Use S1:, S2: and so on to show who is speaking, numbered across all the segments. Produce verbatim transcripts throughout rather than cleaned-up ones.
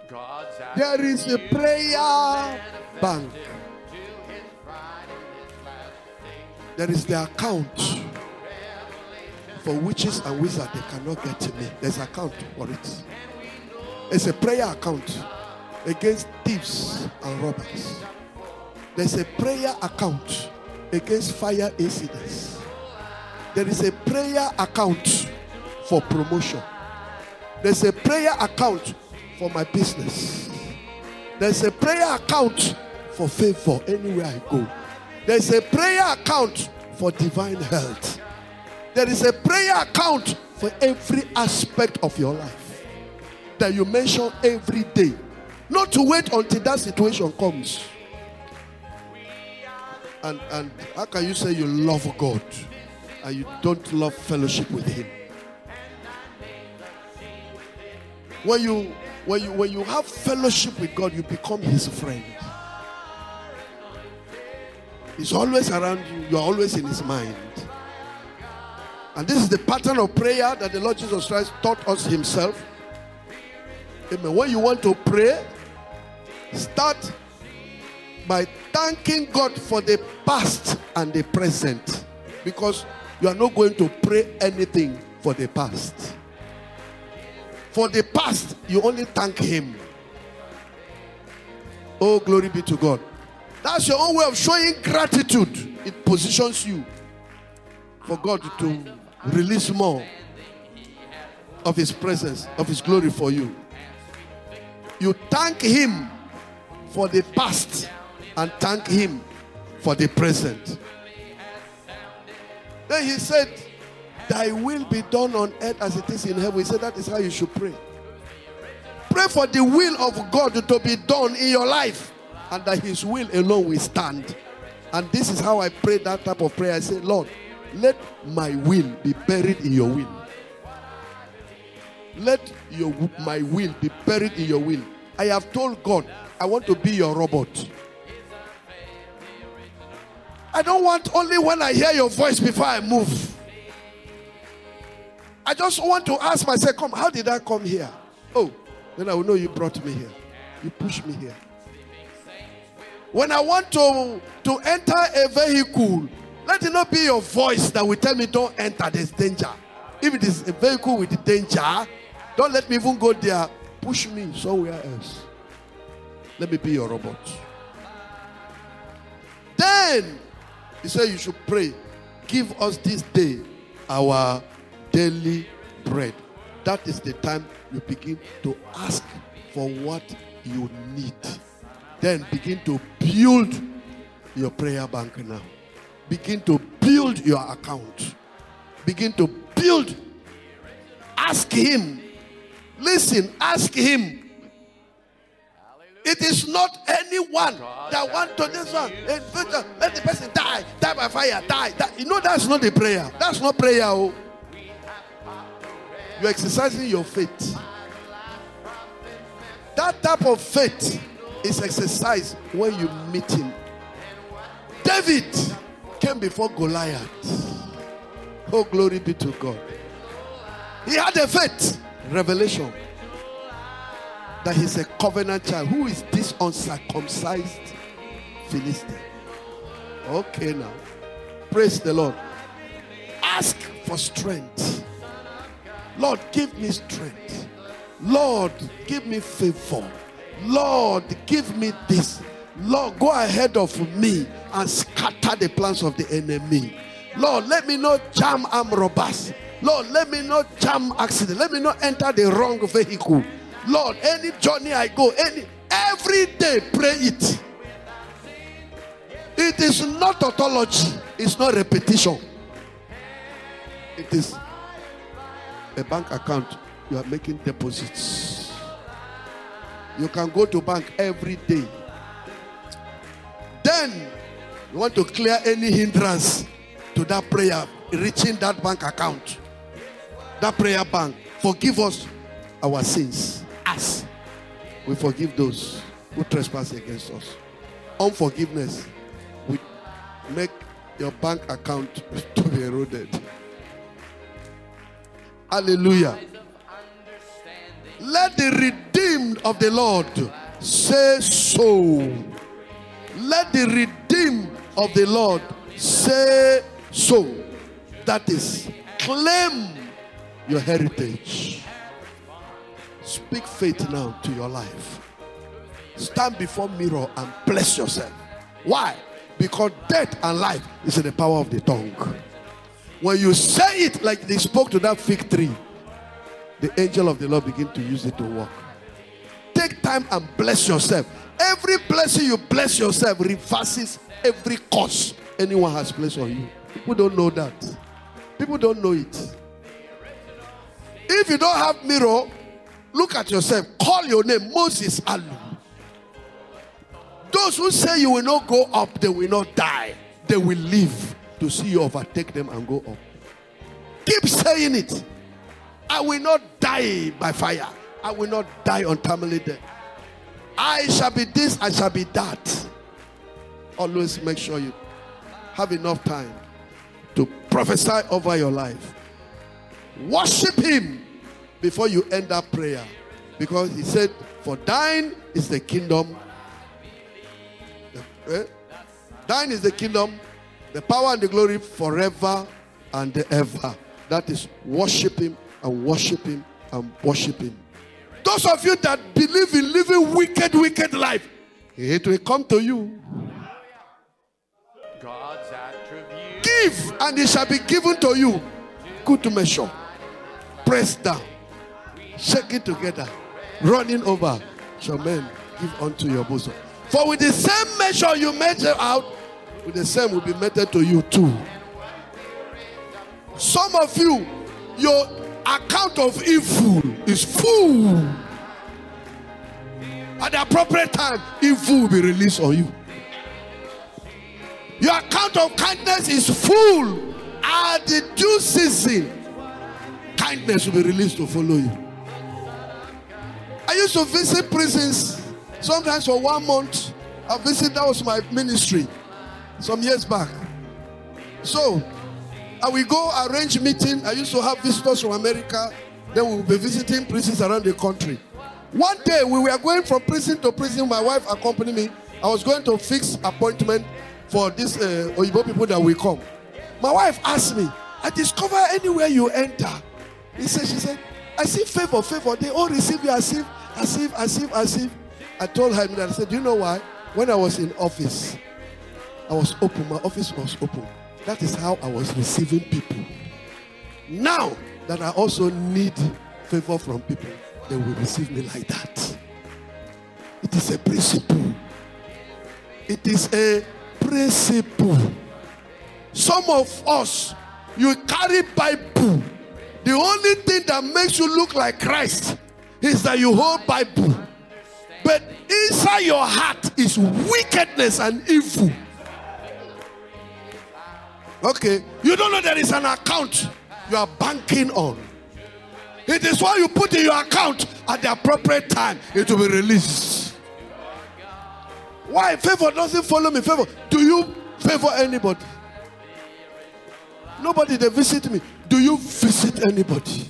S1: There is a prayer bank. There is the account for witches and wizards. They cannot get to me. There's an account for it. It's a prayer account against thieves and robbers. There's a prayer account against fire incidents. There is a prayer account for promotion. There's a prayer account for my business. There's a prayer account for favor anywhere I go. There's a prayer account for divine health. There is a prayer account for every aspect of your life that you mention every day. Not to wait until that situation comes. And, and how can you say you love God and you don't love fellowship with Him? When you, when you, when you have fellowship with God, you become His friend. He's always around you. You're always in His mind. And this is the pattern of prayer that the Lord Jesus Christ taught us Himself. Amen. When you want to pray, start by thanking God for the past and the present. Because you are not going to pray anything for the past. For the past, you only thank Him. Oh, glory be to God. That's your own way of showing gratitude. It positions you for God to release more of His presence, of His glory for you. You thank Him for the past and thank Him for the present. Then He said, Thy will be done on earth as it is in heaven. He said that is how you should pray. Pray for the will of God to be done in your life, and that His will alone will stand. And this is how I pray that type of prayer. I say, Lord, let my will be buried in your will. Let your my will be buried in your will. I have told God, I want to be your robot. I don't want only when I hear your voice before I move. I just want to ask myself, come, how did I come here? Oh, then I will know you brought me here. You pushed me here. When I want to, to enter a vehicle, let it not be your voice that will tell me don't enter, there's danger. If it is a vehicle with danger, don't let me even go there. Push me somewhere else. Let me be your robot. Then, He said you should pray. Give us this day our daily bread. That is the time you begin to ask for what you need. Then begin to build your prayer bank now. Begin to build your account. Begin to build. Ask Him. Listen, ask Him. It is not anyone that want to this one. Let the person die. Die by fire. Die. die. You know that's not the prayer. That's not prayer. Oh. You're exercising your faith. That type of faith is exercised when you meet Him. David came before Goliath. Oh, glory be to God. He had a faith. Revelation. That he's a covenant child. Who is this uncircumcised Philistine? Okay now. Praise the Lord. Ask for strength. Lord, give me strength. Lord, give me favor. Lord, give me this. Lord, go ahead of me and scatter the plans of the enemy. Lord, let me not jam armed robbers. Lord, let me not jam accident. Let me not enter the wrong vehicle. Lord, any journey I go, any every day pray it. It is not tautology. It's not repetition. It is a bank account. You are making deposits. You can go to bank every day. Then you want to clear any hindrance to that prayer, reaching that bank account, that prayer bank. Forgive us our sins as we forgive those who trespass against us. Unforgiveness will make your bank account to be eroded. Hallelujah. Let the redeemed redeemed of the Lord say so. Let the redeemed of the Lord say so. That is, claim your heritage. Speak faith now to your life. Stand before mirror and bless yourself. Why? Because death and life is in the power of the tongue. When you say it like they spoke to that fig tree, the angel of the Lord begin to use it to work. Take time and bless yourself. Every blessing you bless yourself reverses every curse anyone has placed on you. People don't know that. People don't know it. If you don't have mirror, look at yourself. Call your name, Moses Alu. Those who say you will not go up, they will not die. They will live to see you overtake them and go up. Keep saying it. I will not die by fire. I will not die untimely death. I shall be this, I shall be that. Always make sure you have enough time to prophesy over your life. Worship him before you end that prayer. Because he said, for thine is the kingdom. Eh? Thine is the kingdom, the power and the glory forever and ever. That is, worship him and worship him and worship him. Those of you that believe in living wicked, wicked life, it will come to you.
S2: God's attribute.
S1: Give, and it shall be given to you. Good measure. Press down. Shake it together. Running over. Shall men give unto your bosom. For with the same measure you measure out, with the same will be measured to you too. Some of you, your account of evil is full. At the appropriate time, evil will be released on you. Your account of kindness is full. At the due season, kindness will be released to follow you. I used to visit prisons sometimes for one month. I visited, that was my ministry some years back. So, I will go arrange meeting. I used to have visitors from America. Then we will be visiting prisons around the country. One day, we were going from prison to prison. My wife accompanied me. I was going to fix appointment for these uh, Oyibo people that will come. My wife asked me, I discover anywhere you enter. He said, she said, I see favor, favor. They all receive you as if, as if, as if, as if. I told her that. I said, do you know why? When I was in office, I was open. My office was open. That is how I was receiving people. Now that I also need favor from people, they will receive me like that. It is a principle. It is a principle. Some of us, you carry Bible. The only thing that makes you look like Christ is that you hold Bible. But inside your heart is wickedness and evil. Okay, you don't know there is an account you are banking on. It is what you put in your account at the appropriate time. It will be released. Why? Favor doesn't follow me. Favor. Do you favor anybody? Nobody, they visit me. Do you visit anybody?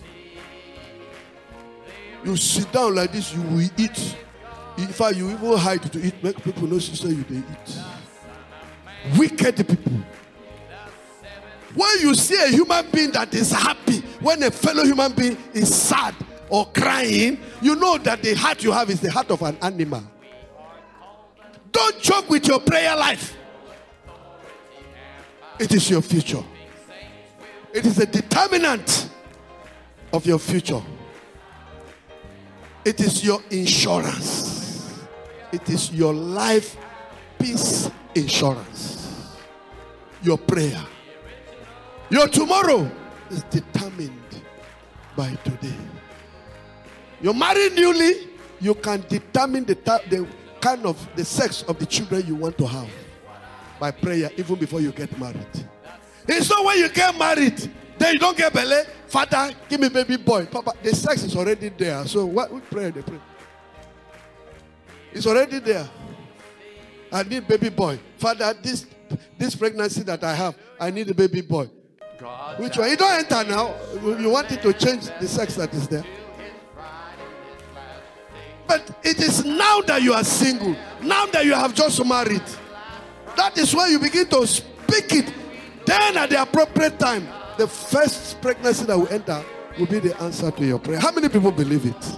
S1: You sit down like this, you will eat. In fact, you even hide to eat. Make people know, sister, you they eat. Wicked people. When you see a human being that is happy, when a fellow human being is sad or crying, you know that the heart you have is the heart of an animal. Don't joke with your prayer life. It is your future. It is a determinant of your future. It is your insurance. It is your life peace insurance. Your prayer. Your tomorrow is determined by today. You're married newly, you can determine the, the kind of the sex of the children you want to have by prayer even before you get married. It's not when you get married, then you don't get belly. Father, give me baby boy. Papa, the sex is already there. So what we pray, they pray. It's already there. I need baby boy. Father, this this pregnancy that I have, I need a baby boy. God, which one? You don't enter now. You want it to change the sex that is there. But it is now that you are single, now that you have just married. That is where you begin to speak it. Then at the appropriate time, the first pregnancy that will enter will be the answer to your prayer. How many people believe it?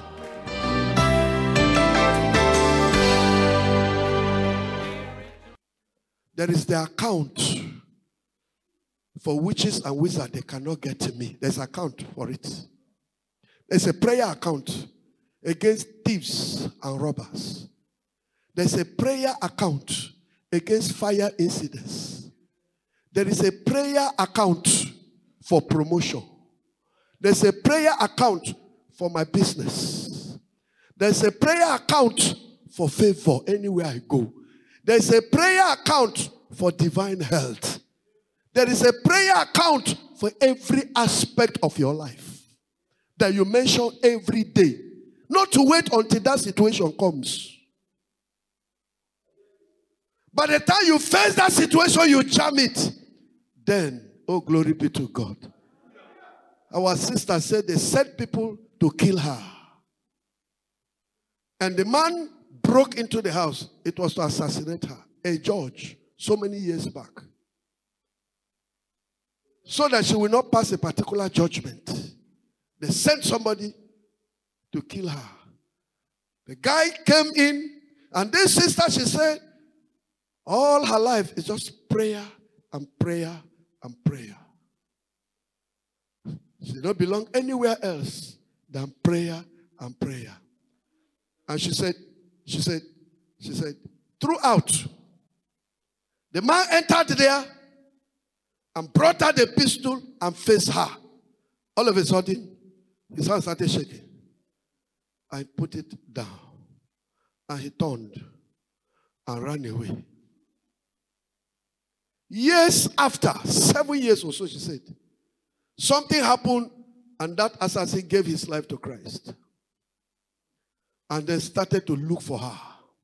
S1: There is the account for witches and wizards. They cannot get to me. There's an account for it. There's a prayer account against thieves and robbers. There's a prayer account against fire incidents. There is a prayer account for promotion. There's a prayer account for my business. There's a prayer account for favor anywhere I go. There's a prayer account for divine health. There is a prayer account for every aspect of your life that you mention every day. Not to wait until that situation comes. By the time you face that situation, you jam it. Then, oh, glory be to God. Our sister said they sent people to kill her. And the man broke into the house. It was to assassinate her. A judge, so many years back. So that she will not pass a particular judgment. They sent somebody to kill her. The guy came in, and this sister, she said, all her life is just prayer and prayer and prayer. She did not belong anywhere else than prayer and prayer. And she said, she said, she said, throughout, the man entered there and brought out the pistol and faced her. All of a sudden, his hand started shaking. I put it down. And he turned and ran away. Years after, seven years or so, she said, something happened and that assassin gave his life to Christ. And then started to look for her.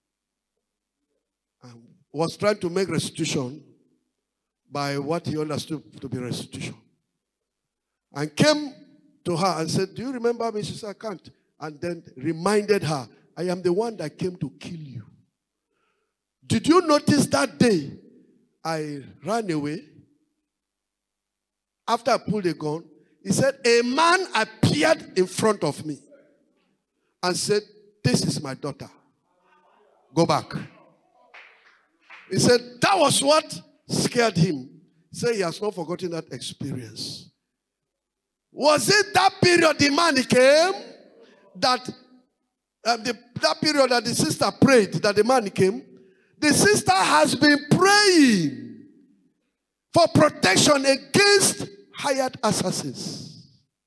S1: And was trying to make restitution by what he understood to be restitution. And came to her and said, do you remember me? She said, I can't. And then reminded her, I am the one that came to kill you. Did you notice that day I ran away? After I pulled the gun, he said, a man appeared in front of me and said, this is my daughter. Go back. He said, that was what scared him. He said he has not forgotten that experience. Was it that period the man came? That um, the, that period that the sister prayed, that the man came? The sister has been praying for protection against hired assassins.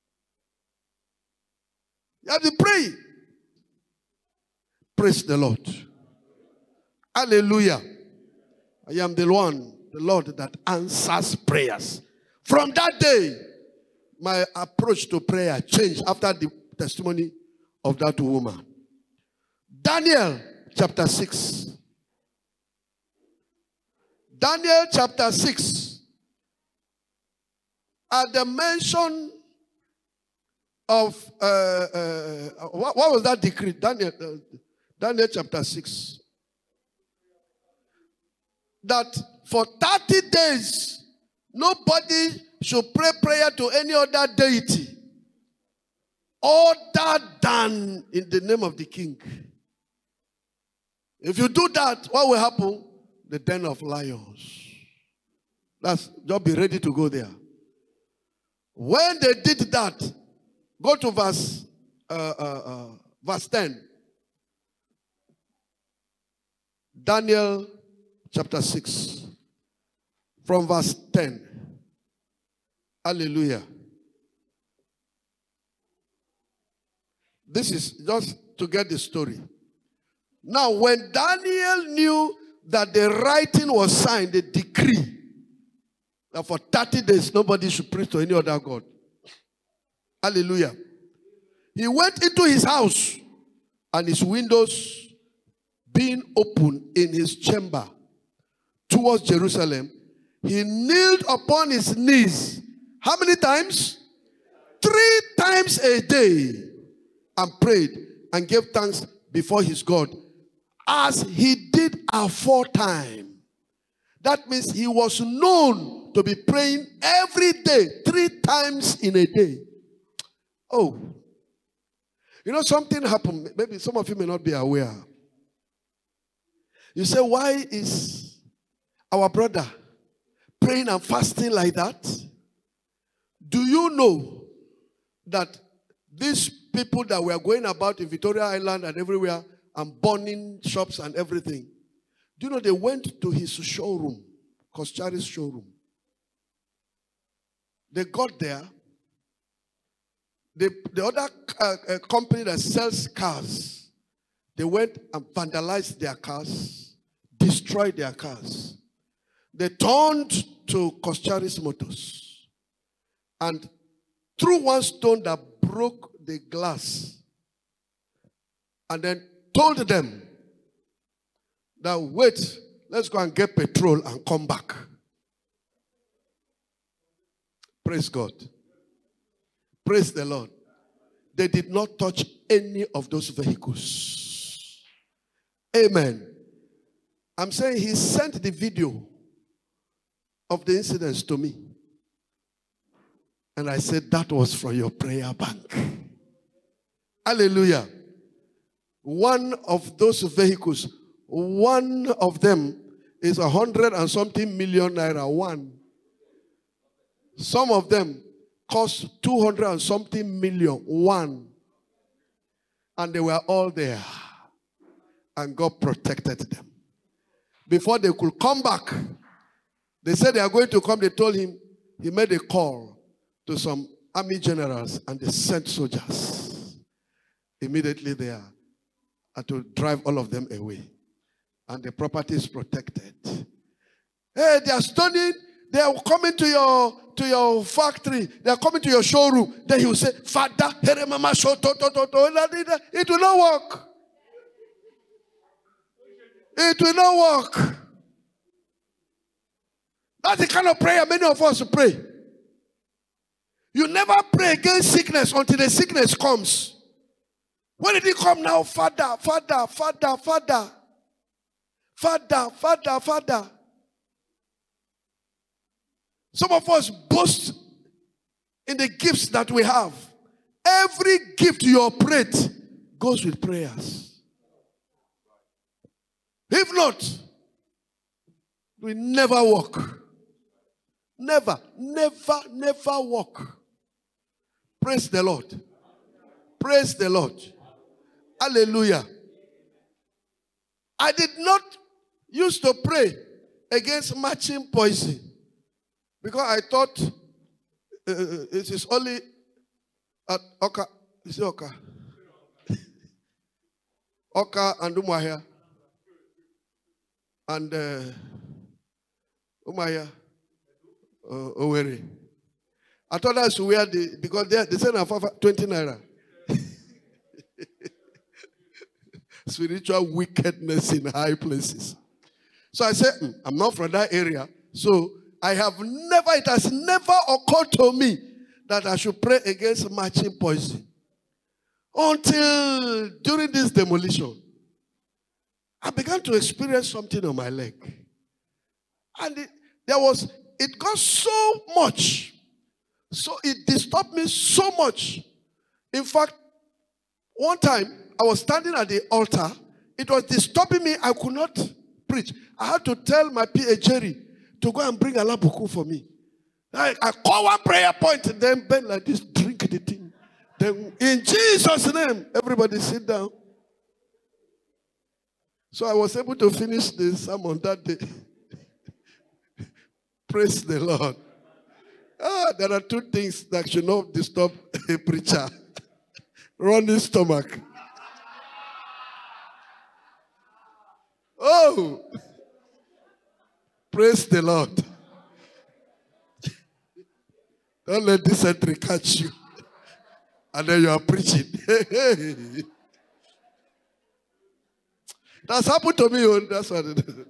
S1: You have to pray. Praise the Lord. Hallelujah. I am the one, the Lord, that answers prayers. From that day, my approach to prayer changed after the testimony of that woman. Daniel chapter six. Daniel chapter six. At the mention of, uh, uh, what, what was that decree? Daniel, uh, Daniel chapter six. That for thirty days, nobody should pray prayer to any other deity other than in the name of the king. If you do that, what will happen? The den of lions. That's, just be ready to go there. When they did that, go to verse uh, uh, uh, verse ten. Daniel chapter six. From verse ten. Hallelujah. This is just to get the story. Now, when Daniel knew that the writing was signed, the decree, that for thirty days nobody should pray to any other god. Hallelujah. He went into his house, and his windows being open in his chamber towards Jerusalem, he kneeled upon his knees. How many times? Three times a day, and prayed and gave thanks before his God, as he did aforetime. That means he was known to be praying every day, three times in a day. Oh. You know, something happened. Maybe some of you may not be aware. You say, why is our brother praying and fasting like that? Do you know that these people that were going about in Victoria Island and everywhere and burning shops and everything, do you know they went to his showroom, Koschari's showroom? They got there. The, the other uh, uh, company that sells cars, they went and vandalized their cars, destroyed their cars. They turned to Koschari's Motors and threw one stone that broke the glass and then told them that, wait, let's go and get petrol and come back. Praise God. Praise the Lord. They did not touch any of those vehicles. Amen. I'm saying he sent the video of the incidents to me. And I said, that was from your prayer bank. Hallelujah. One of those vehicles, one of them is a hundred and something million naira. One. Some of them cost two hundred and something million. One. And they were all there. And God protected them. Before they could come back, they said they are going to come. They told him, he made a call to some army generals and they sent soldiers immediately there and to drive all of them away. And the property is protected. Hey, they are stoning. They are coming to your to your factory. They are coming to your showroom. Then he will say, Father, here mama show to to to to. It will not work. It will not work. That's the kind of prayer many of us pray. You never pray against sickness until the sickness comes. When did it come now? Father, Father, Father, Father. Father, Father, Father. Some of us boast in the gifts that we have. Every gift you operate goes with prayers. If not, we never walk. Never, never, never walk. Praise the Lord. Praise the Lord. Hallelujah. I did not used to pray against matching poison because I thought uh, it is only at Oka. Is it Oka? Oka and Umuahia. And uh, Umuahia. Uh, Owerri. I thought that's where the, because they, they said twenty naira. Spiritual wickedness in high places. So I said, mm, I'm not from that area. So I have never, it has never occurred to me that I should pray against matching poison. Until during this demolition, I began to experience something on my leg. And it, there was, it got so much. So it disturbed me so much. In fact, one time, I was standing at the altar. It was disturbing me. I could not preach. I had to tell my P A Jerry to go and bring alabuku for me. I, I call one prayer point and then bend like this, drink the thing. Then in Jesus' name, everybody sit down. So I was able to finish the sermon that day. Praise the Lord. Ah, there are two things that should not disturb a preacher. Running stomach. Oh, praise the Lord. Don't let this entry catch you. And then you are preaching. That's happened to me. That's what it is.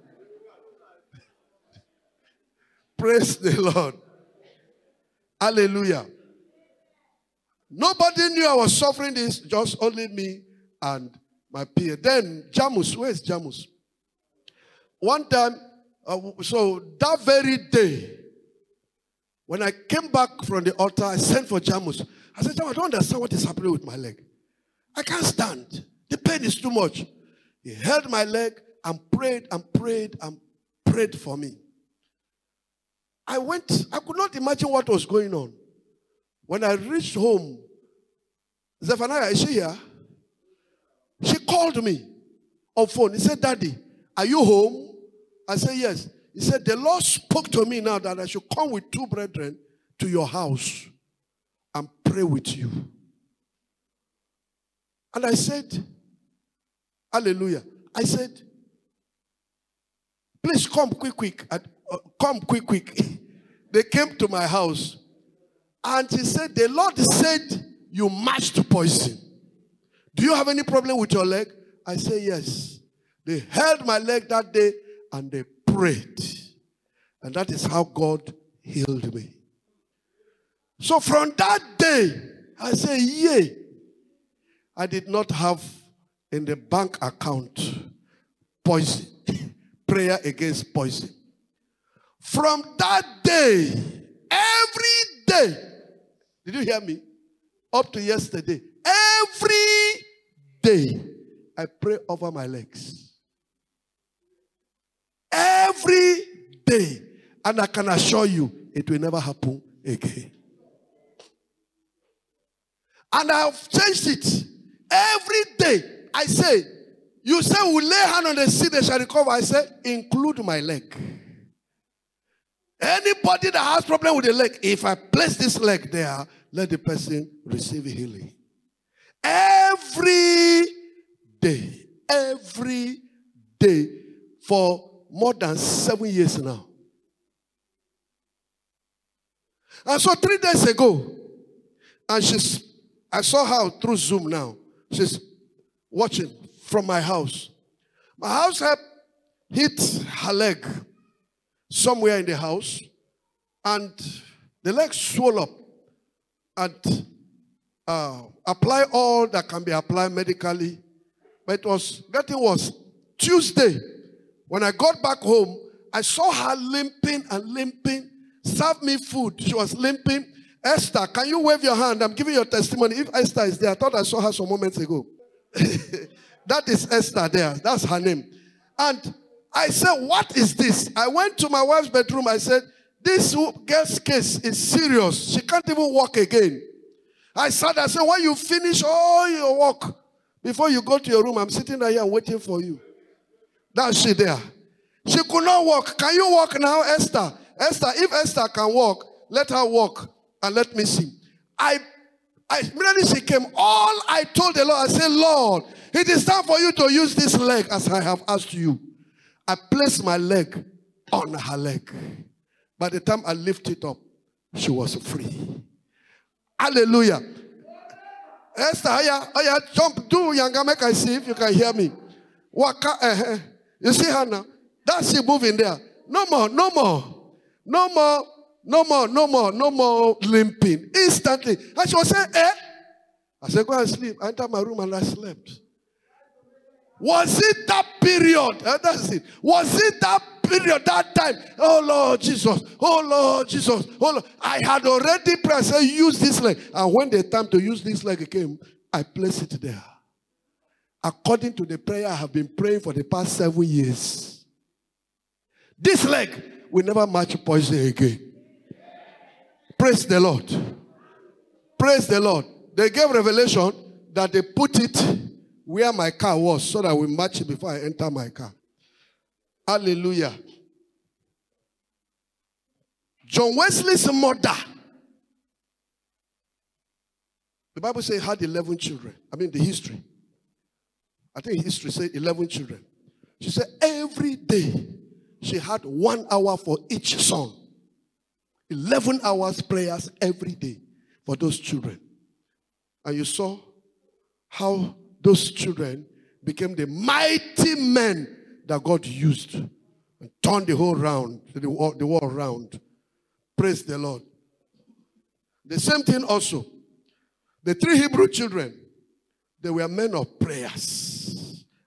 S1: Praise the Lord. Hallelujah. Nobody knew I was suffering this, just only me and My P A. Then Jamus, where is Jamus? One time, uh, so that very day, when I came back from the altar, I sent for Jamus. I said, Jamus, I don't understand what is happening with my leg. I can't stand. The pain is too much. He held my leg and prayed and prayed and prayed for me. I went, I could not imagine what was going on. When I reached home, Zephaniah, is she here? She called me on phone. He said, Daddy, are you home? I said, yes. He said, the Lord spoke to me now that I should come with two brethren to your house and pray with you. And I said, hallelujah. I said, please come quick, quick. Uh, come quick, quick. They came to my house. And he said, the Lord said, you matched poison. Do you have any problem with your leg? I said, yes. They held my leg that day and they prayed. And that is how God healed me. So from that day, I say, yay. I did not have in the bank account poison. Prayer against poison. From that day, every day, did you hear me? Up to yesterday, every day, I pray over my legs. Every day. And I can assure you, it will never happen again. And I have changed it. Every day, I say, you say, we lay hand on the sick, they shall recover. I say, include my leg. Anybody that has problem with the leg, if I place this leg there, let the person receive healing. Every day, every day, for more than seven years now. And so three days ago, and she's, I saw her through Zoom now. She's watching from my house. My house had hit her leg somewhere in the house, and the leg swelled up, and uh, apply all that can be applied medically. But it was getting worse. Tuesday, when I got back home, I saw her limping and limping, served me food. She was limping. Esther, can you wave your hand? I'm giving your testimony. If Esther is there, I thought I saw her some moments ago. That is Esther there. That's her name. And I said, what is this? I went to my wife's bedroom. I said, this girl's case is serious. She can't even walk again. I said, I said, when you finish all your work, before you go to your room, I'm sitting there waiting for you. That's she there. She could not walk. Can you walk now, Esther? Esther, if Esther can walk, let her walk and let me see. I, I immediately she came. All I told the Lord, I said, Lord, it is time for you to use this leg as I have asked you. I placed my leg on her leg. By the time I lifted it up, she was free. Hallelujah. Esther, oh yeah, oh yeah, jump, do younger, make I see if you can hear me. Waka, uh, you see her now? That's she moving there. No more, no more, no more, no more, no more, no more limping. Instantly. And she was saying, eh? I said, go and sleep. I entered my room and I slept. Was it that period? Uh, that's it. Was it that period, that time? Oh Lord Jesus. Oh Lord Jesus. Oh Lord. I had already prayed. I said, use this leg. And when the time to use this leg came, I placed it there. According to the prayer I have been praying for the past seven years. This leg will never match poison again. Praise the Lord. Praise the Lord. They gave revelation that they put it where my car was so that we match it before I enter my car. Hallelujah. John Wesley's mother, the Bible says, had eleven children. I mean, the history. I think history said eleven children. She said every day she had one hour for each son. eleven hours prayers every day for those children. And you saw how those children became the mighty men that God used and turned the whole round, the world, the world around. Praise the Lord. The same thing also. The three Hebrew children, they were men of prayers.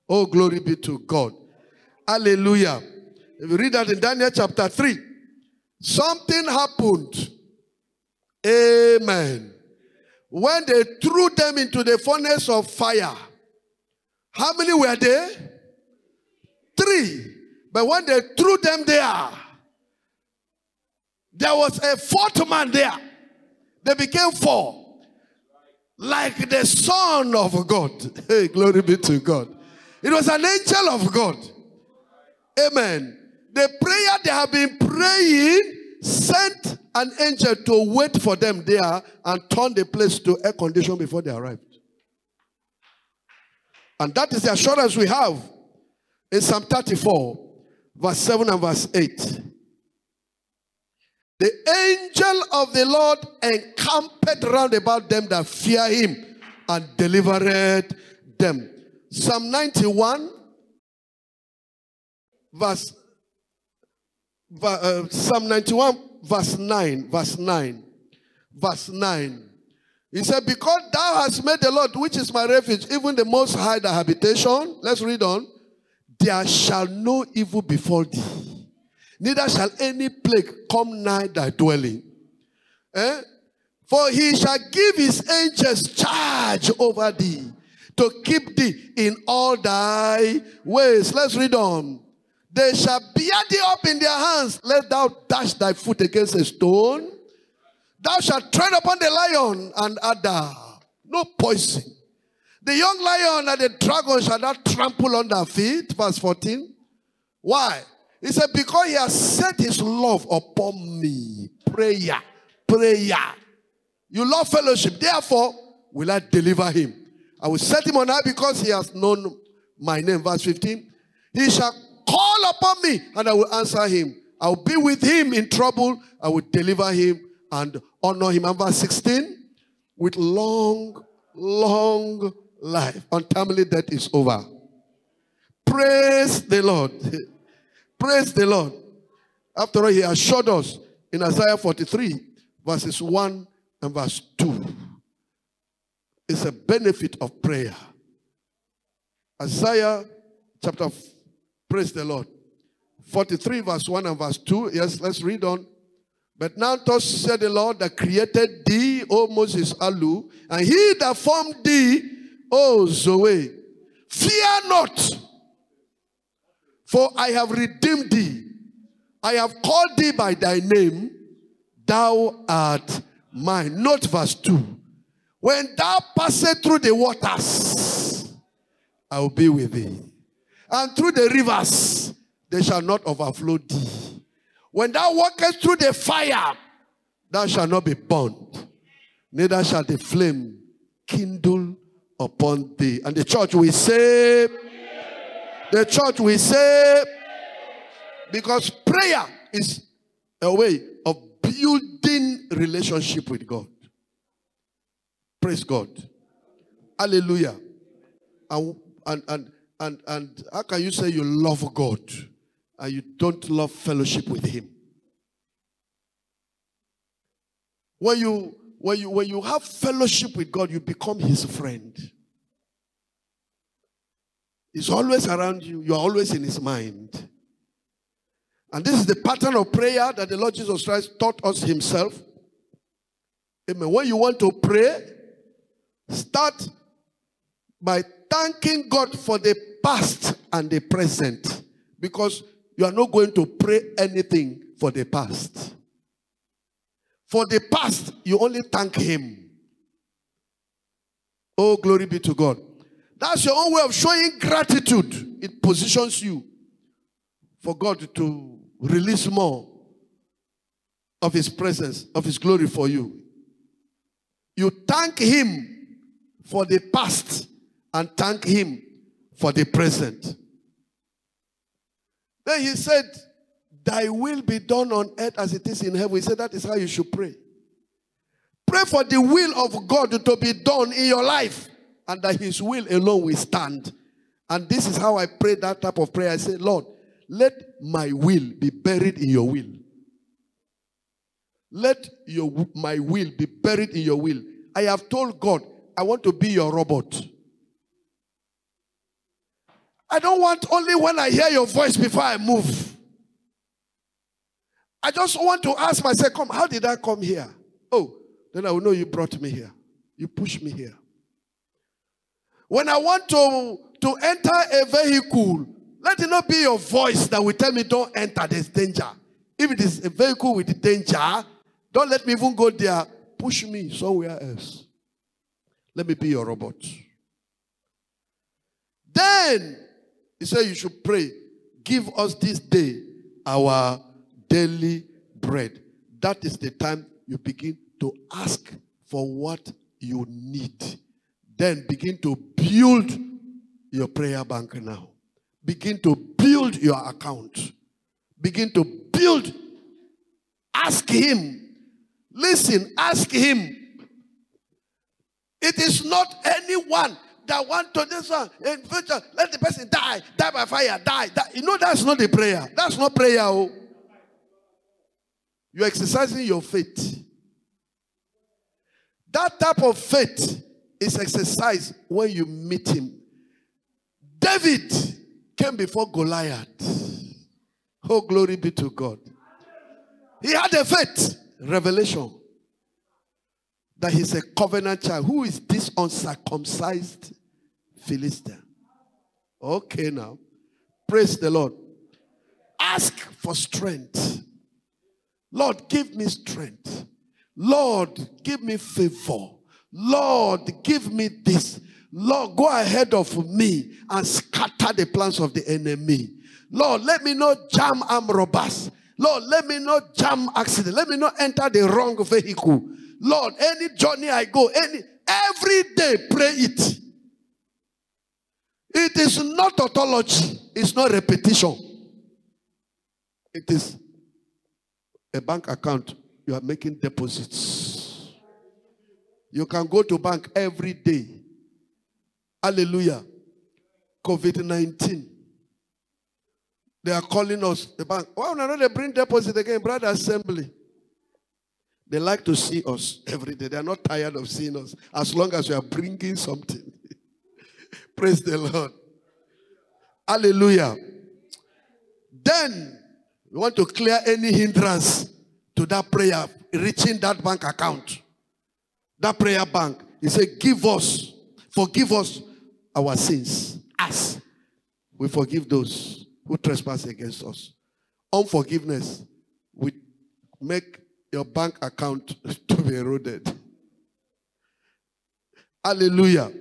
S1: Oh, glory be to God. Hallelujah. If you read that in Daniel chapter three, something happened. Amen. When they threw them into the furnace of fire, how many were there? Three. But when they threw them there, there was a fourth man there. They became four. Like the Son of God. Hey, glory be to God. It was an angel of God. Amen. The prayer they have been praying sent an angel to wait for them there and turn the place to air condition before they arrived. And that is the assurance we have in Psalm thirty-four, verse seven and verse eight. The angel of the Lord encamped round about them that fear him and delivered them. Psalm ninety-one, verse, uh, Psalm ninety-one, verse nine, verse nine, verse nine. He said, because thou hast made the Lord, which is my refuge, even the Most High thy habitation. Let's read on. There shall no evil befall thee, neither shall any plague come nigh thy dwelling. Eh? For he shall give his angels charge over thee, to keep thee in all thy ways. Let's read on. They shall bear thee up in their hands, lest thou dash thy foot against a stone. Thou shalt tread upon the lion and adder, no poison. The young lion and the dragon shall not trample on their feet. Verse fourteen. Why? He said, because he has set his love upon me. Prayer. Prayer. You love fellowship. Therefore, will I deliver him. I will set him on high because he has known my name. Verse fifteen. He shall call upon me and I will answer him. I will be with him in trouble. I will deliver him and honor him. And verse sixteen. With long, long life. Untimely death is over. Praise the Lord. Praise the Lord. After all, he assured us in Isaiah forty-three, verses one and verse two. It's a benefit of prayer. Isaiah chapter, praise the Lord, forty-three, verse one and verse two. Yes, let's read on. But now thus said the Lord that created thee, O Moses Alu, and he that formed thee, O Zoe. Fear not, for I have redeemed thee. I have called thee by thy name. Thou art mine. Note verse two. When thou passest through the waters, I will be with thee. And through the rivers, they shall not overflow thee. When thou walkest through the fire, thou shalt not be burned, neither shall the flame kindle upon thee. And the church will say, the church will say, because prayer is a way of building relationship with God. Praise God. Hallelujah. And, and, and, and, and how can you say you love God and you don't love fellowship with him? When you, when you, when you have fellowship with God, you become his friend. He's always around you. You're always in his mind. And this is the pattern of prayer that the Lord Jesus Christ taught us himself. Amen. When you want to pray, start by thanking God for the past and the present. Because you are not going to pray anything for the past. For the past, you only thank him. Oh, glory be to God. That's your own way of showing gratitude. It positions you for God to release more of his presence, of his glory for you. You thank him for the past and thank him for the present. Then he said, thy will be done on earth as it is in heaven. He said that is how you should pray. Pray for the will of God to be done in your life, and that his will alone will stand. And this is how I pray that type of prayer. I say, Lord, let my will be buried in your will. Let your, my will be buried in your will. I have told God, I want to be your robot. I don't want only when I hear your voice before I move. I just want to ask myself, come, how did I come here? Oh, then I will know you brought me here. You pushed me here. When I want to, to enter a vehicle, let it not be your voice that will tell me don't enter, there's danger. If it is a vehicle with danger, don't let me even go there. Push me somewhere else. Let me be your robot. Then, he said you should pray. Give us this day our daily bread. That is the time you begin to ask for what you need. Then begin to build your prayer bank now. Begin to build your account. Begin to build. Ask him. Listen, ask him. It is not anyone that want to this one in future. Let the person die, die by fire, die, die. You know that's not the prayer. That's not prayer. Oh. You're exercising your faith. That type of faith is exercised when you meet him. David came before Goliath. Oh, glory be to God. He had a faith, revelation, that he's a covenant child. Who is this uncircumcised Philistine? Okay, now. Praise the Lord. Ask for strength. Lord, give me strength. Lord, give me favor. Lord, give me this. Lord, go ahead of me and scatter the plans of the enemy. Lord, let me not jam armed robbers. Lord, let me not jam accident. Let me not enter the wrong vehicle. Lord, any journey I go, any every day pray it. It is not tautology. It's not repetition. It is a bank account. You are making deposits. You can go to bank every day. Hallelujah. COVID nineteen. They are calling us, the bank. Why well, they bring deposit again? Brother Assembly. They like to see us every day. They are not tired of seeing us as long as we are bringing something. Praise the Lord. Hallelujah. Then, we want to clear any hindrance to that prayer, reaching that bank account. That prayer bank. He said, give us, forgive us our sins. As we forgive those who trespass against us. Unforgiveness will make your bank account to be eroded. Hallelujah.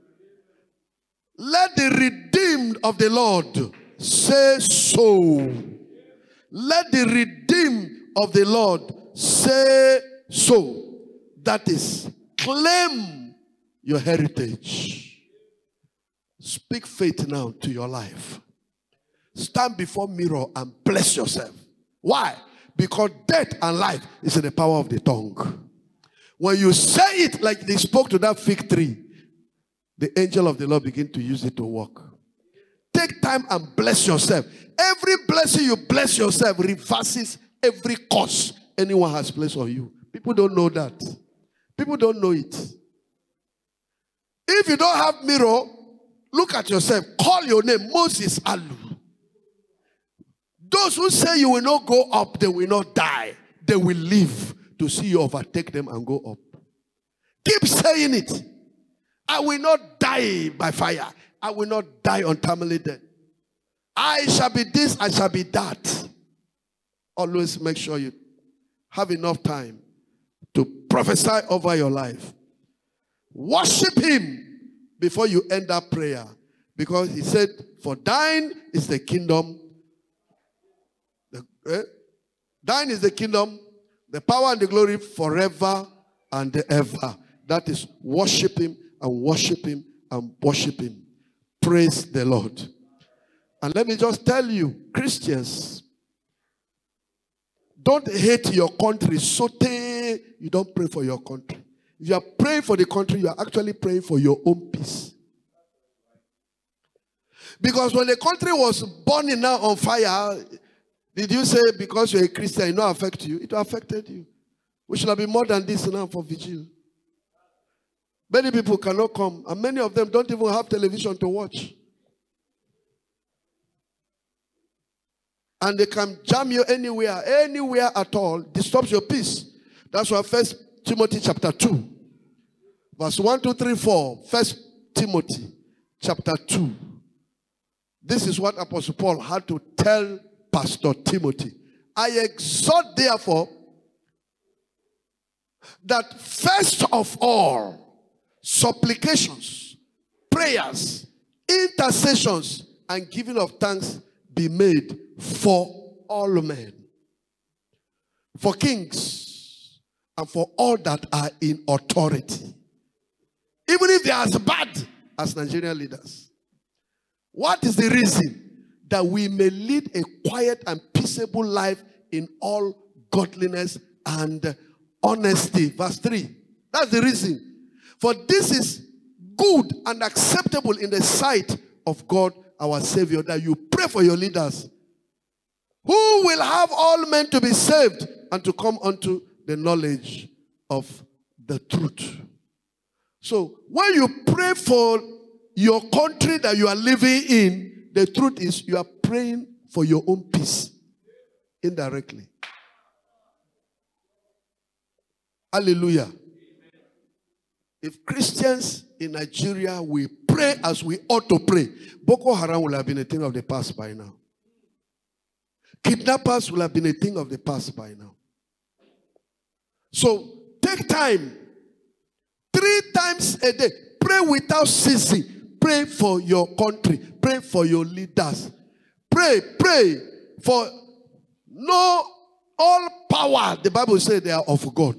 S1: Let the redeemed of the Lord say so. Let the redeemed of the Lord say so. That is, claim your heritage. Speak faith now to your life. Stand before mirror and bless yourself. Why? Because death and life is in the power of the tongue. When you say it like they spoke to that fig tree, the angel of the Lord begin to use it to walk. Take time and bless yourself. Every blessing you bless yourself reverses every curse anyone has placed on you. People don't know that. People don't know it. If you don't have mirror, look at yourself. Call your name, Moses Alu. Those who say you will not go up, they will not die. They will live to see you overtake them and go up. Keep saying it. I will not die by fire. I will not die untimely death. I shall be this, I shall be that. Always make sure you have enough time to prophesy over your life. Worship him before you end that prayer. Because he said, for thine is the kingdom. The, eh? Thine is the kingdom, the power and the glory forever and ever. That is, worship him and worship him and worship him. Praise the Lord. And let me just tell you, Christians, don't hate your country so you don't pray for your country. If you are praying for the country, you are actually praying for your own peace. Because when the country was burning now on fire, did you say because you're a Christian, it will not affect you? It affected you. We should have been more than this now for vigil. Many people cannot come, and many of them don't even have television to watch. And they can jam you anywhere, anywhere at all, disturbs your peace. That's why First Timothy chapter two, verse one, two, three, four. First Timothy chapter two. This is what Apostle Paul had to tell Pastor Timothy. I exhort therefore that first of all, supplications, prayers, intercessions, and giving of thanks be made for all men, for kings, and for all that are in authority, even if they are as bad as Nigerian leaders. What is the reason? That we may lead a quiet and peaceable life in all godliness and honesty. Verse three. That's the reason. For this is good and acceptable in the sight of God our Savior, that you pray for your leaders, who will have all men to be saved and to come unto the knowledge of the truth. So when you pray for your country that you are living in, the truth is you are praying for your own peace indirectly. Hallelujah. If Christians in Nigeria will pray as we ought to pray, Boko Haram will have been a thing of the past by now. Kidnappers will have been a thing of the past by now. So take time. Three times a day. Pray without ceasing. Pray for your country. Pray for your leaders. Pray, pray for no, all power, the Bible says they are of God.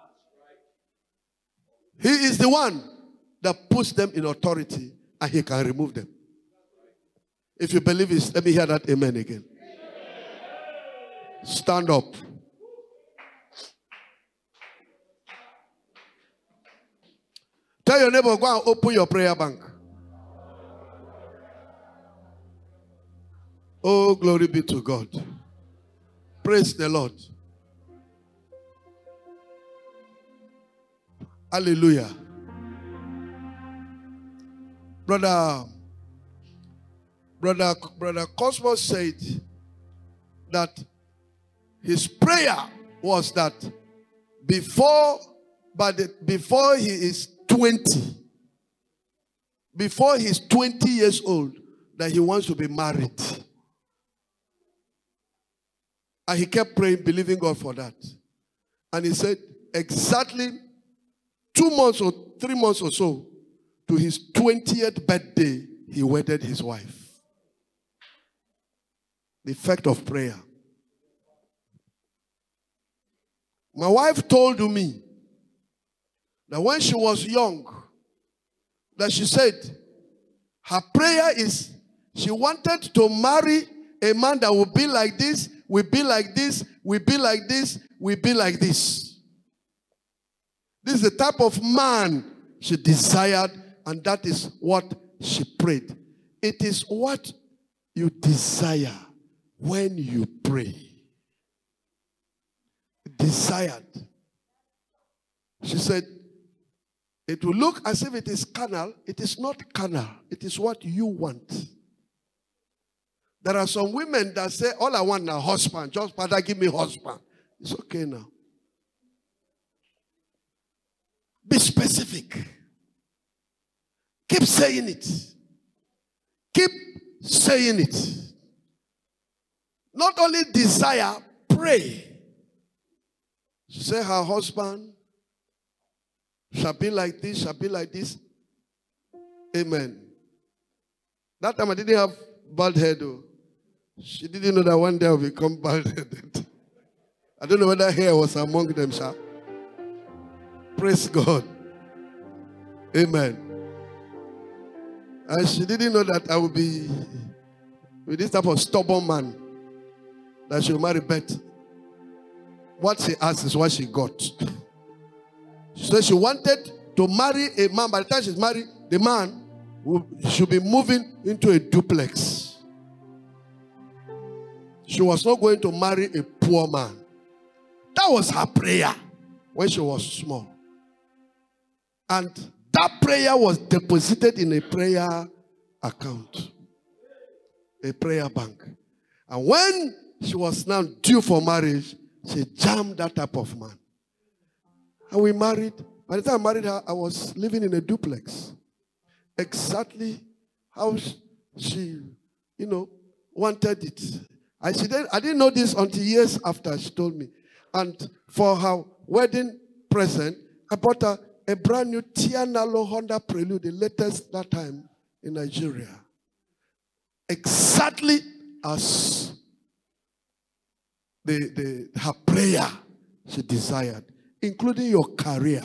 S1: He is the one that puts them in authority and he can remove them. If you believe it, let me hear that amen again. Stand up. Tell your neighbor, go and open your prayer bank. Oh, glory be to God. Praise the Lord. Hallelujah. Brother, brother, brother Cosmos said that his prayer was that before, but the, before he is twenty, before he's twenty years old, that he wants to be married. And he kept praying, believing God for that. And he said, exactly two months or three months or so to his twentieth birthday, he wedded his wife. The effect of prayer. My wife told me that when she was young, that she said her prayer is she wanted to marry a man that would be like this, will be like this, will be like this, will be like this. This is the type of man she desired, and that is what she prayed. It is what you desire when you pray. Desired. She said, it will look as if it is carnal. It is not carnal. It is what you want. There are some women that say, all I want now, husband. Just, Father, give me husband. It's okay now. Be specific. Keep saying it. Keep saying it. Not only desire, pray. She said her husband shall be like this, shall be like this. Amen. That time I didn't have bald head though. She didn't know that one day I would become bald-headed. I don't know whether hair was among them, sir. Praise God. Amen. And she didn't know that I would be with this type of stubborn man that she will marry Beth. What she asked is what she got. She said she wanted to marry a man. By the time she's married, the man will, should be moving into a duplex. She was not going to marry a poor man. That was her prayer when she was small. And that prayer was deposited in a prayer account, a prayer bank. And when she was now due for marriage, she jammed that type of man. And we married. By the time I married her, I was living in a duplex. Exactly how she, you know, wanted it. I, she didn't, I didn't know this until years after she told me. And for her wedding present, I bought her a brand new Tianalo Honda Prelude, the latest that time in Nigeria. Exactly as the, the, her prayer she desired, including your career.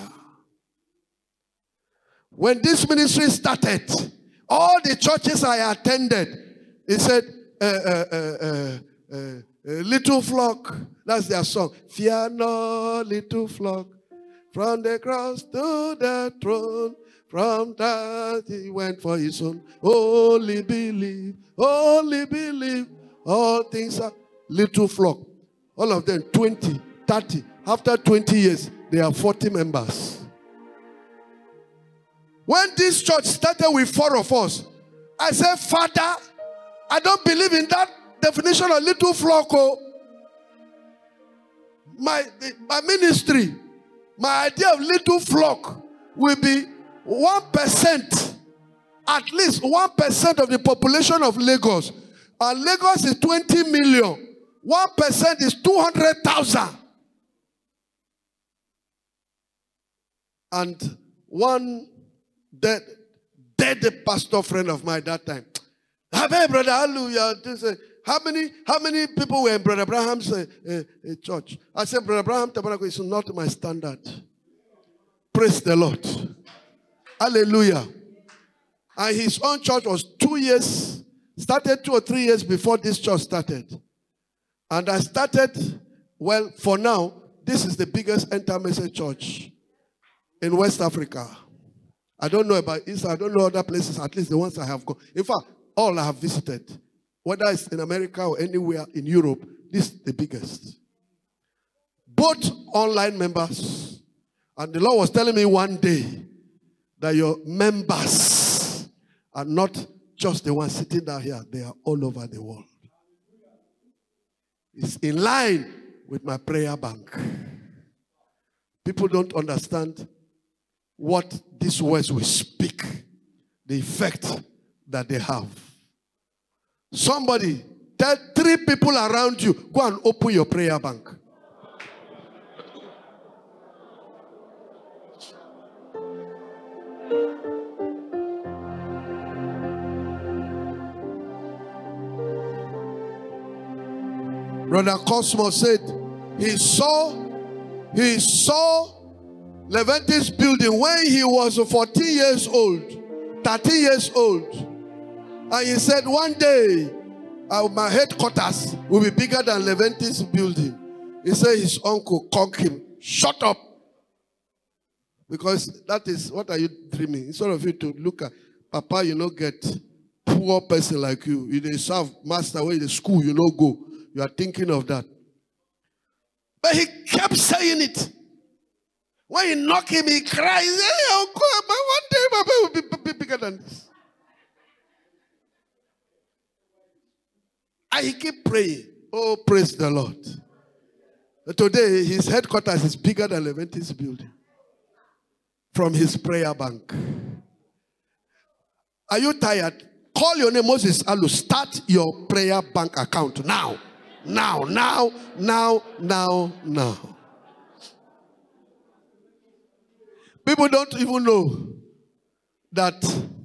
S1: When this ministry started, all the churches I attended, he said, uh, uh, uh, uh, uh, uh, little flock, that's their song. Fear no, little flock, from the cross to the throne, from that he went for his own. Only believe, only believe, all things are little flock. All of them, twenty, thirty. After twenty years, they are forty members. When this church started with four of us, I said, Father, I don't believe in that definition of little flock. Oh. My, my ministry, my idea of little flock will be one percent, at least one percent of the population of Lagos. And Lagos is twenty million. one percent is two hundred thousand. And one dead, dead pastor friend of mine that time. Hey, brother, hallelujah. How many, how many people were in Brother Abraham's uh, uh, uh, church? I said, Brother Abraham Tabernacle is not my standard. Praise the Lord. Hallelujah. And his own church was two years, started two or three years before this church started. And I started, well, for now, this is the biggest enter-message church in West Africa. I don't know about East, I don't know other places, at least the ones I have gone. In fact, all I have visited, whether it's in America or anywhere in Europe, this is the biggest. Both online members. And the Lord was telling me one day that your members are not just the ones sitting down here, they are all over the world. It's in line with my prayer bank. People don't understand what these words will speak, the effect that they have. Somebody, tell three people around you, go and open your prayer bank. Brother Cosmo said he saw he saw Leventis building when he was fourteen years old, thirteen years old. And he said one day uh, my headquarters will be bigger than Leventis building. He said his uncle called him, shut up. Because that is, what are you dreaming? Instead of you to look at, Papa, you know, get poor person like you. You they serve master where the school, you know, go. You are thinking of that. But he kept saying it. When you knock him, he cries. Hey, uncle, but one day Papa will be, be bigger than this. And he keep praying. Oh, praise the Lord. But today, his headquarters is bigger than Leventis building. From his prayer bank. Are you tired? Call your name, Moses Alu. Start your prayer bank account now. Now, now, now, now, now. People don't even know that,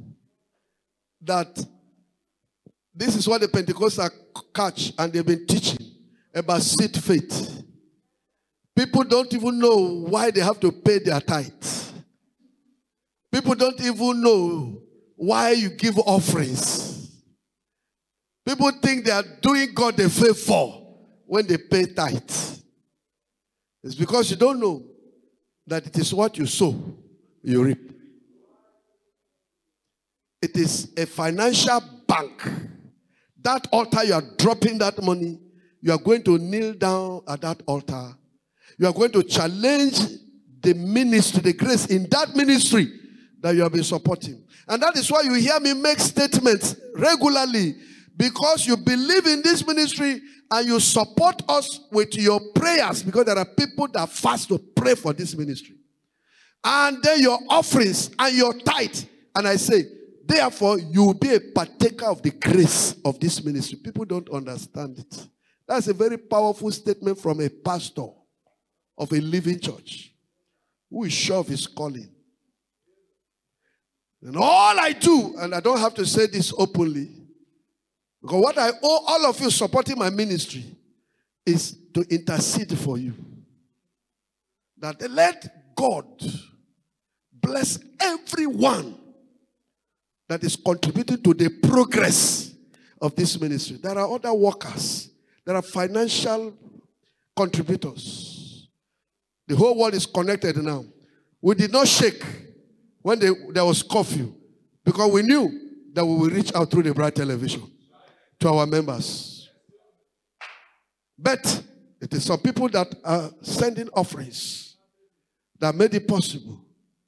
S1: that this is what the Pentecostals catch and they've been teaching about seed faith. People don't even know why they have to pay their tithes. People don't even know why you give offerings. People think they are doing God a favor when they pay tithes. It's because you don't know that it is what you sow, you reap. It is a financial bank. That altar, you are dropping that money. You are going to kneel down at that altar. You are going to challenge the ministry, the grace in that ministry that you have been supporting. And that is why you hear me make statements regularly. because you believe in this ministry and you support us with your prayers, because there are people that fast to pray for this ministry. And then your offerings and your tithe. And I say, therefore, you will be a partaker of the grace of this ministry. People don't understand it. That's a very powerful statement from a pastor of a living church who is sure of his calling. And all I do, and I don't have to say this openly, because what I owe all of you supporting my ministry is to intercede for you. That let God bless everyone that is contributing to the progress of this ministry. There are other workers. There are financial contributors. The whole world is connected now. We did not shake when they, there was curfew, because we knew that we will reach out through the Bright Television to our members. But it is some people that are sending offerings that made it possible.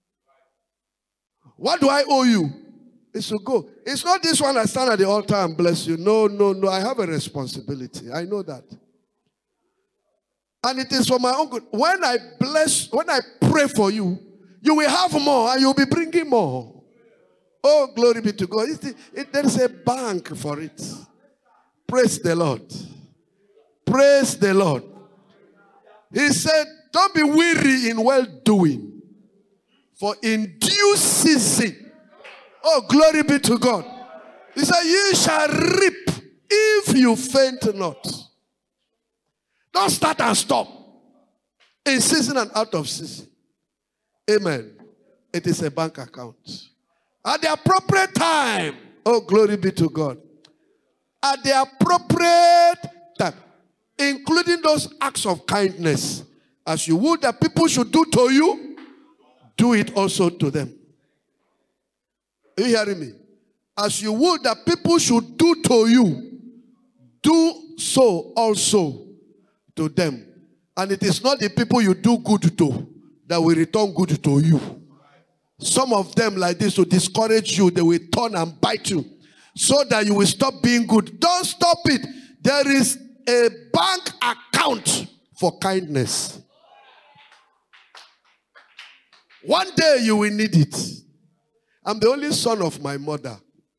S1: What do I owe you? It's to go. It's not this one I stand at the altar and bless you. No, no, no. I have a responsibility. I know that. And it is for my own good. When I bless, when I pray for you, you will have more and you'll be bringing more. Oh, glory be to God. It, it, there is a bank for it. Praise the Lord. Praise the Lord. He said, don't be weary in well-doing, for in due season. Oh, glory be to God. He said, ye shall reap if you faint not. Don't start and stop. In season and out of season. Amen. It is a bank account. At the appropriate time. Oh, glory be to God. At the appropriate time. Including those acts of kindness. As you would that people should do to you, do it also to them. Are you hearing me? As you would that people should do to you, do so also to them. And it is not the people you do good to that will return good to you. Some of them like this to discourage you, they will turn and bite you so that you will stop being good. Don't stop it. There is a bank account for kindness. One day you will need it. I'm the only son of my mother.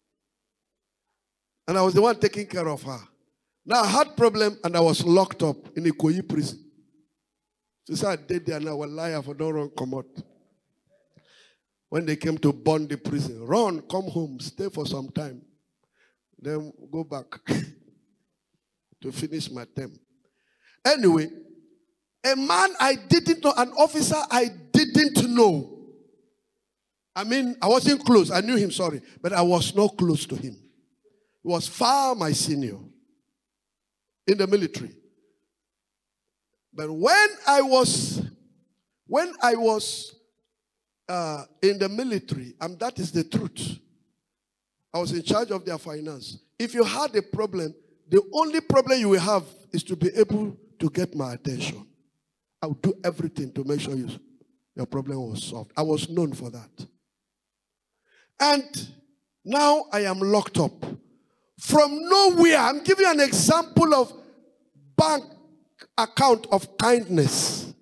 S1: And I was the one taking care of her. Now I had problem and I was locked up in Ikoyi prison. She said, I did there and I was liar for don't run, come out. When they came to burn the prison, run, come home, stay for some time. Then go back to finish my term. Anyway, a man I didn't know, an officer I didn't know. I mean, I wasn't close. I knew him, sorry. But I was not close to him. He was far my senior in the military. But when I was, when I was uh, in the military, and that is the truth, I was in charge of their finance. If you had a problem, the only problem you will have is to be able to get my attention. I would do everything to make sure you, your problem was solved. I was known for that. And now I am locked up. From nowhere, I'm giving you an example of bank account of kindness.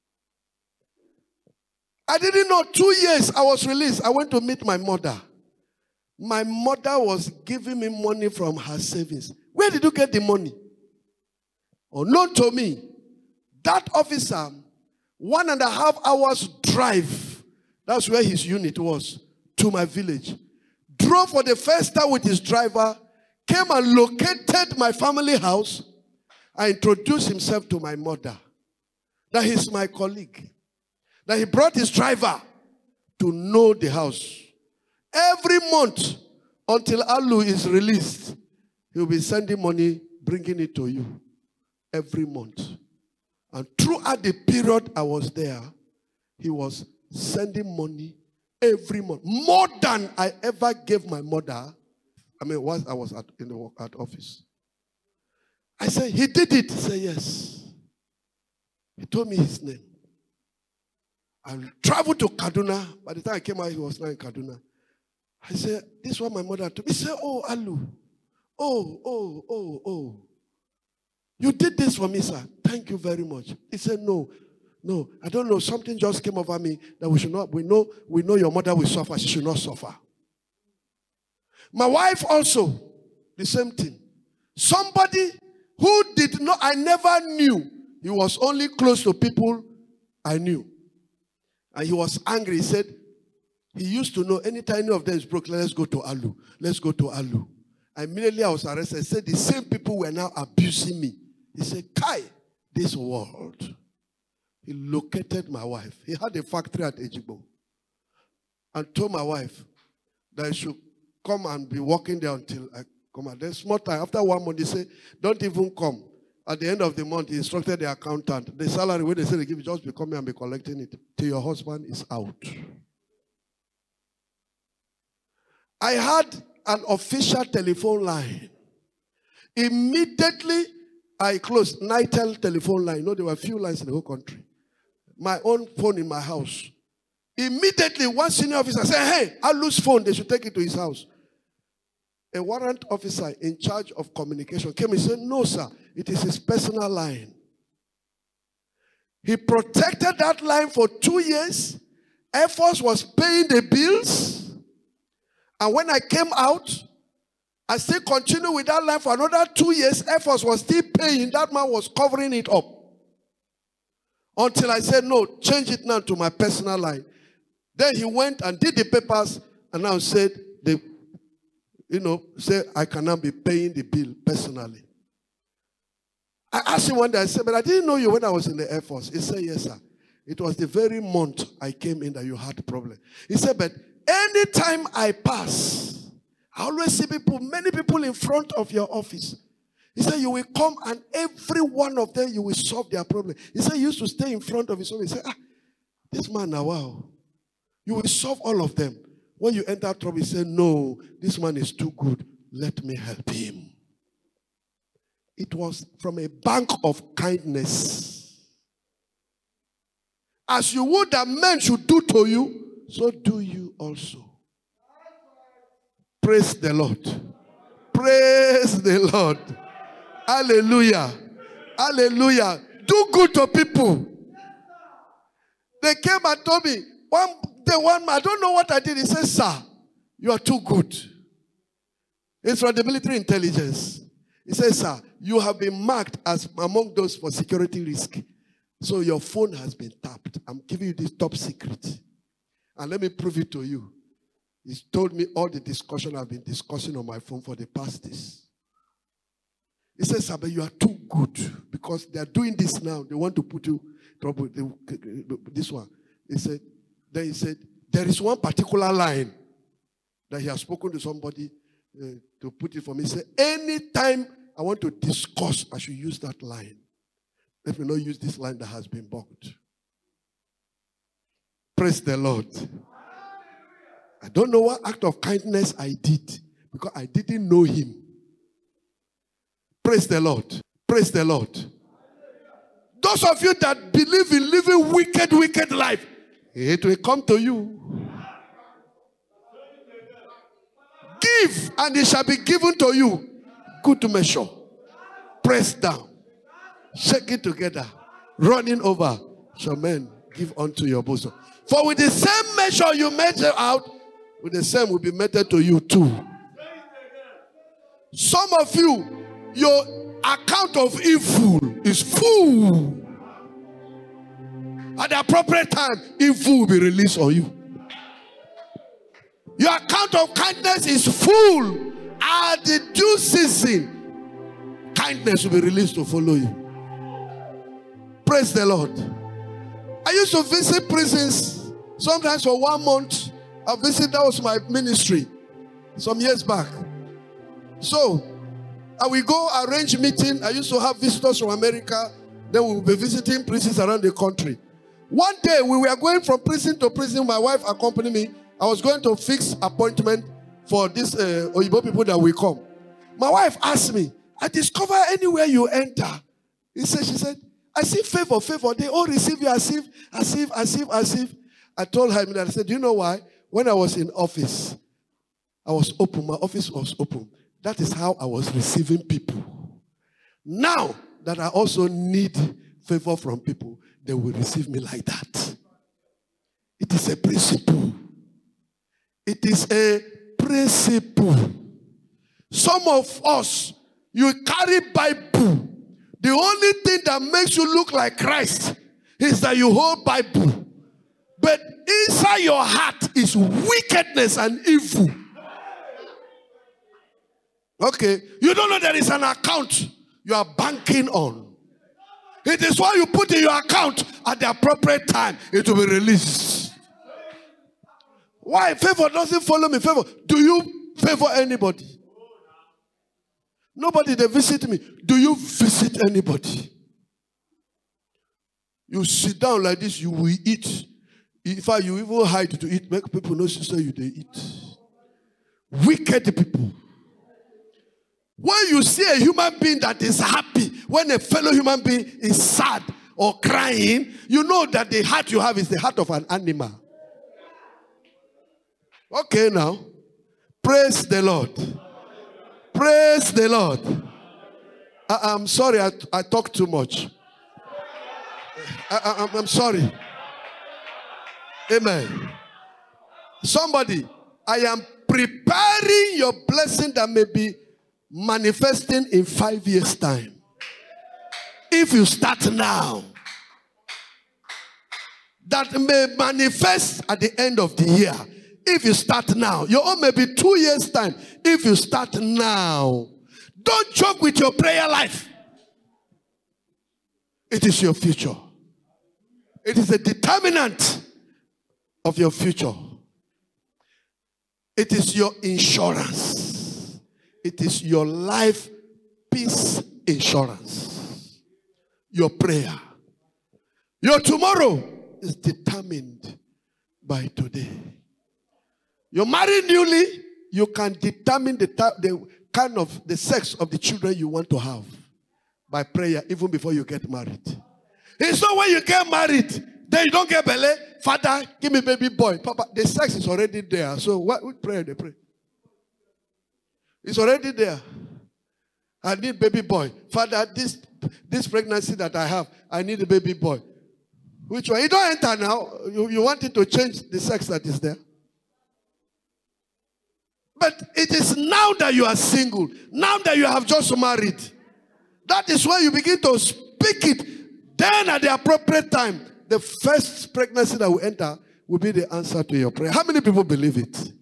S1: I didn't know, two years I was released. I went to meet my mother. My mother was giving me money from her savings. Where did you get the money? Unknown to me, that officer, one and a half hours drive, that's where his unit was, to my village. Drove for the first time with his driver, came and located my family house, and introduced himself to my mother. That he's my colleague. That he brought his driver to know the house. Every month, until Alu is released, he will be sending money, bringing it to you. Every month. And throughout the period I was there, he was sending money every month. More than I ever gave my mother. I mean, once I was at, in the work at office. I said, he did it. He said, yes. He told me his name. I traveled to Kaduna. By the time I came out, he was not in Kaduna. I said, this is what my mother told me. He said, oh, Alu. Oh, oh, oh, oh. You did this for me, sir. Thank you very much. He said, no, no, I don't know. Something just came over me that we should not, we know, we know your mother will suffer. She should not suffer. My wife also, the same thing. Somebody who did not, I never knew. He was only close to people I knew. And he was angry. He said, he used to know anytime any of them is broke, let's go to Alu. Let's go to Alu. Immediately I was arrested. He said, the same people were now abusing me. He said, Kai, this world. He located my wife. He had a factory at Ejigbo. And told my wife that I should come and be working there until I come out. Then small time, after one month, he said, don't even come. At the end of the month, he instructed the accountant. The salary, when they say they give you, just be coming and be collecting it till your husband is out. I had an official telephone line. Immediately, I closed Nitel telephone line. You know, there were a few lines in the whole country. My own phone in my house. Immediately, one senior officer said, hey, I lose phone. They should take it to his house. A warrant officer in charge of communication came and said, no, sir, it is his personal line. He protected that line for two years. Air Force was paying the bills. And when I came out, I still continued with that line for another two years. Air Force was still paying. That man was covering it up. Until I said, no, change it now to my personal line. Then he went and did the papers and now said, the, you know, say I cannot be paying the bill personally. I asked him one day, I said, but I didn't know you when I was in the Air Force. He said, yes, sir. It was the very month I came in that you had a problem. He said, but anytime I pass, I always see people, many people in front of your office. He said, you will come and every one of them, you will solve their problem. He said, he used to stay in front of his office. He said, ah, this man now, wow. You will solve all of them. When you enter trouble, he said, no, this man is too good. Let me help him. It was from a bank of kindness. As you would that men should do to you, so do you also. Praise the Lord. Praise the Lord. Hallelujah. Hallelujah. Do good to people. They came and told me, one day, one man, I don't know what I did. He said, sir, you are too good. It's from the military intelligence. He says, sir, you have been marked as among those for security risk. So your phone has been tapped. I'm giving you this top secret. And let me prove it to you. He's told me all the discussion I've been discussing on my phone for the past days. He says, sir, but you are too good. Because they are doing this now. They want to put you in trouble. This one. He said, then he said, there is one particular line that he has spoken to somebody uh, to put it for me. He said, anytime I want to discuss, I should use that line. Let me not use this line that has been blocked. Praise the Lord. I don't know what act of kindness I did because I didn't know him. Praise the Lord. Praise the Lord. Those of you that believe in living wicked, wicked life, it will come to you. Give, and it shall be given to you. Good measure. Press down. Shake it together. Running over. Shall men give unto your bosom. For with the same measure you measure out, with the same will be measured to you too. Some of you, your account of evil is full. At the appropriate time, evil will be released on you. Your account of kindness is full. At the due season, kindness will be released to follow you. Praise the Lord. I used to visit prisons sometimes for one month. I visited, that was my ministry some years back. So, I will go arrange meeting. I used to have visitors from America. Then we will be visiting prisons around the country. One day, we were going from prison to prison. My wife accompanied me. I was going to fix appointment for these uh, Oyibo people that will come. My wife asked me, I discover anywhere you enter. He said, she said, I see favor, favor. They all receive you as if, as if, as if, as if. I told her, I said, do you know why? When I was in office, I was open. My office was open. That is how I was receiving people. Now that I also need favor from people, they will receive me like that. It is a principle. It is a principle. Some of us, you carry Bible. The only thing that makes you look like Christ is that you hold Bible. But inside your heart is wickedness and evil. Okay, you don't know there is an account you are banking on. It is what you put in your account at the appropriate time. It will be released. Why? Favor doesn't follow me. Favor. Do you favor anybody? Nobody, they visit me. Do you visit anybody? You sit down like this, you will eat. In fact, you even hide to eat. Make people know, sister, you they eat. Wicked people. When you see a human being that is happy, when a fellow human being is sad or crying, you know that the heart you have is the heart of an animal. Okay, now. Praise the Lord. Praise the Lord. I, I'm sorry, I, I talk too much. I, I, I'm sorry. Amen. Somebody, I am preparing your blessing that may be manifesting in five years' time. If you start now, that may manifest at the end of the year. If you start now, your own may be two years' time. If you start now, don't joke with your prayer life. It is your future. It is a determinant of your future. It is your insurance. It is your life peace insurance. Your prayer. Your tomorrow is determined by today. You're married newly, you can determine the, the kind of the sex of the children you want to have by prayer even before you get married. It's not when you get married, then you don't get belly. Father, give me baby boy. Papa, the sex is already there. So what we pray, they pray. It's already there. I need baby boy. Father, this, this pregnancy that I have, I need a baby boy. Which one? You don't enter now. You, you want it to change the sex that is there. But it is now that you are single. Now that you have just married. That is when you begin to speak it. Then at the appropriate time, the first pregnancy that will enter will be the answer to your prayer. How many people believe it?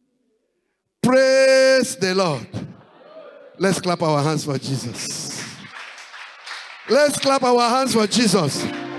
S1: Praise the Lord. Let's clap our hands for Jesus. Let's clap our hands for Jesus.